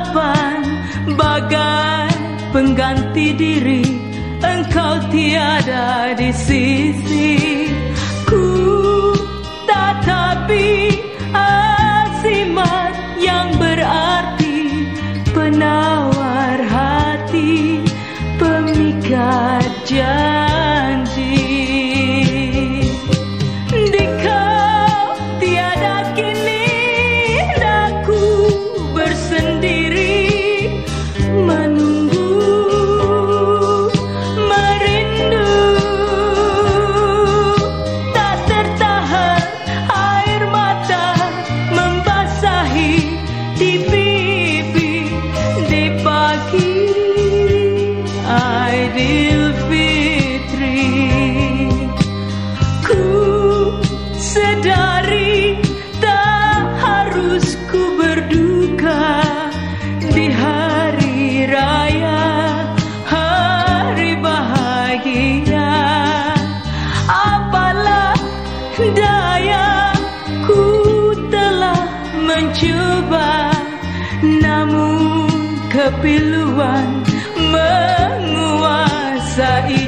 harapan, bagai pengganti diri, engkau tiada di sisi. Ku tatapi azimat yang berarti, penawar hati, pemikat janji. Di kau tiada kini aku bersendiri, menunggu, merindu. Tak tertahan air mata membasahi di pipi di pagi Aidilfitri. Ku sedari tak harus ku berduka di hari raya, hari bahagia. Apalah daya, ku telah mencoba, namun kepiluan menguasai.